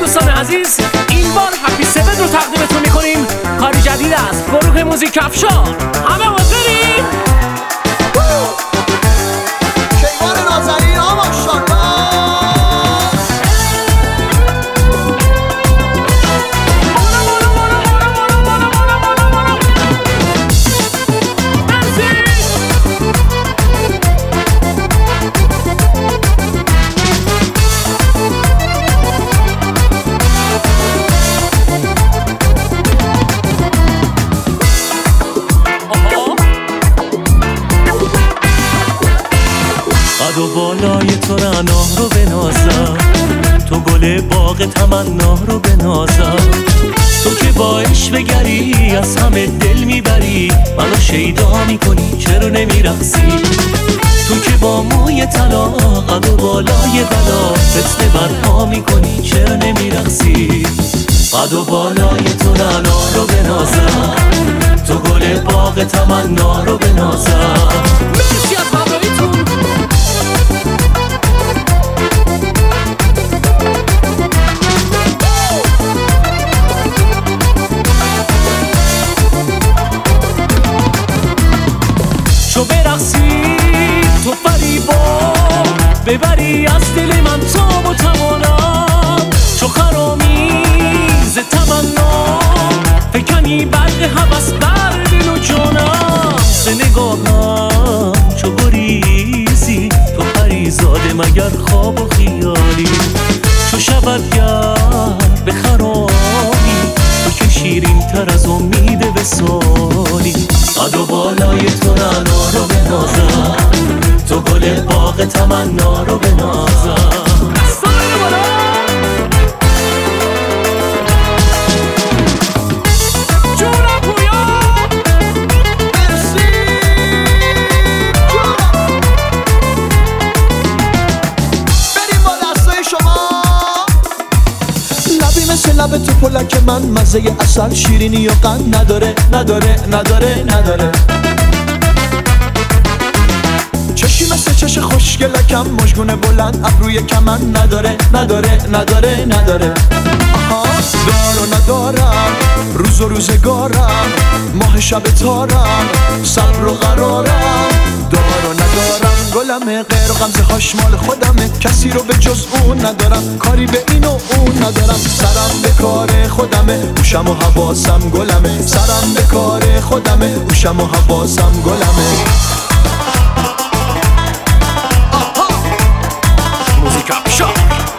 دوستان عزیز، این بار هپی 7 رو تقدیمتون میکنیم. کاری جدید است، گروه موزیک افشار. همه حاضرین؟ کیوان نازنین ها ماشاءالله. قد و بالای تو رعنا رو بنازم، تو گل باغ تمنا رو بنازم. تو که با عشوه‌گری از همه دل میبری، منو شیدا میکنی چرا نمیرقصی. تو که با موی طلا قد و بالای بلا فتنه برپا میکنی چرا نمیرقصی. قد و بالای تو رعنا رو بنازم، تو گل باغ تمنا رو بنازم. مرسی از همراهیتون. چو برقصی تو فریبا ببری از دل من تاب و توانا. چو خرامی ز تمنا فکنی برق هوس بر دل و جانم. ز نگاهم چو گریزی تو پریزاده مگر خواب و خیالی. چو شود گرد به خرامی تو که شیرین تر از امید وصالی. قد و بالای تو رعنا رو بنازم، تو گل باغ تمنا رو بنازم. لب تو پلک من مزه اصل شیرینی و قند نداره نداره نداره نداره. چشی مثل چش خوشگلکم مژگون بلند ابروی کمن نداره نداره نداره نداره. آها دار و ندارم روز و روزگارم ماه شب تارم صبر و قرارم. دار و ندارم گلمه غیر و غمزه هاش مال خودمه کسی رو به جز اون ندارم کاری به این و اون ندارم. سرم به کار خودمه هوشم و حواسم گلمه سرم به کار خودمه هوشم و حواسم گلمه. موزیک افشار.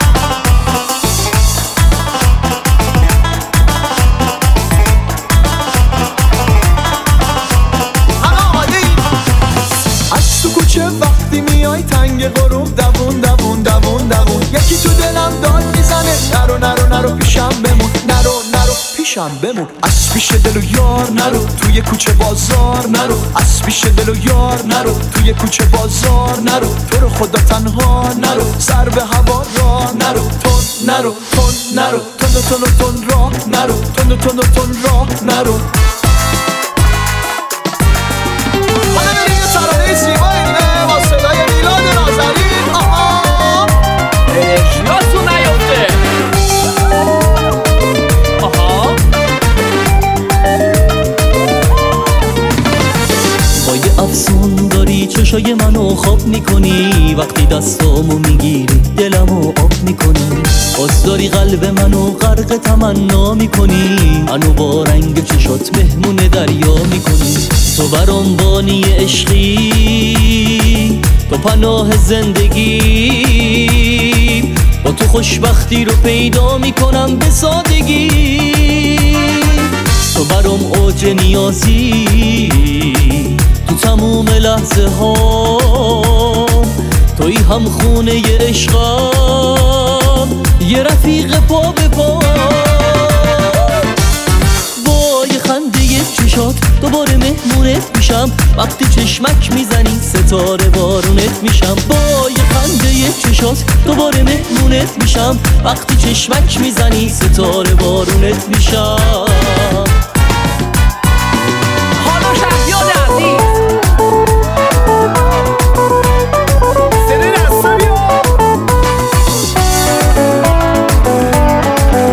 وقتی میای تنگ غروب دوون دوون دوون دوون یکی تو دلم داد میزنه نرو نرو نرو پیشم بمون نرو نرو پیشم بمون. از پیش دل و یار نرو توی کوچه بازار نرو از پیش دل و یار نرو توی کوچه بازار نرو. تو رو خدا تنها نرو سر به هوا راه نرو تون نرو تون نرو تون تون تون راه نرو تون تون تون راه نرو. اجلاسو نیافته. آها با یه افسون داری چشای منو خواب میکنی. وقتی دستامو میگیری دلمو آب میکنی. باز داری قلب منو غرق تمنا میکنی. منو با رنگ چشات مهمون دریا میکنی. تو برام بانی عشقی تو پناه زندگی. با تو خوشبختی رو پیدا میکنم به سادگی. تو برام اوج نیازی تو تموم لحظه ها. توی هم خونه عشقم یه رفیق پا به پا. با یه خنده چشات دوباره مهمونت میشم. وقتی چشمک میزنی ستاره بارونت میشم. با یه خنده چشات دوباره مهمونت میشم. وقتی چشمک میزنی ستاره بارونت میشم. حالا شهریار عزیز سنه دستا بیا.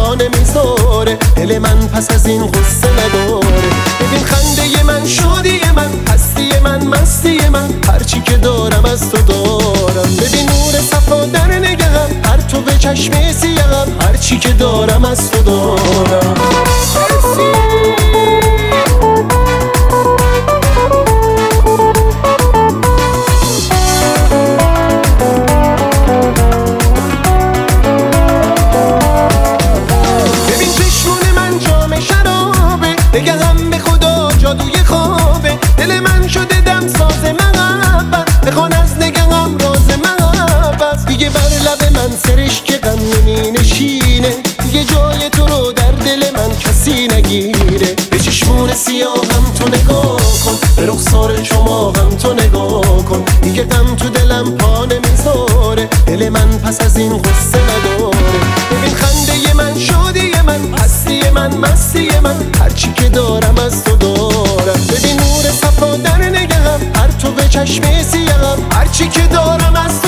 پا نمیذاره، دل من پس از این غصه نداره. ببین خنده من، شادی من، هستی من، مستی من، هرچی که دارم از تو دارم. ببین نور صفا در نگهم، هر تو به چشم سیاهم، هرچی که دارم از تو دارم. نگهم به خدا جادوی خوابه، دل من شده دم ساز محبت، بخوان از نگهم راز محبت. دیگه بر لب من سرشک غم نمی نشینه، دیگه جای تو رو در دل من کسی نگیره. به چشمون سیاهم تو نگاه کن، به رخسار شما هم تو نگاه کن. دیگه غم تو دلم پا نمیذاره، دل من پس از این غصه نداره. ببین خنده من، شادی من، هستی من، مستی من، هرچی که دارم از تو دارم. ببین نور صفا در نگهم، هر تو به چشم سیاهم، هرچی که دارم از تو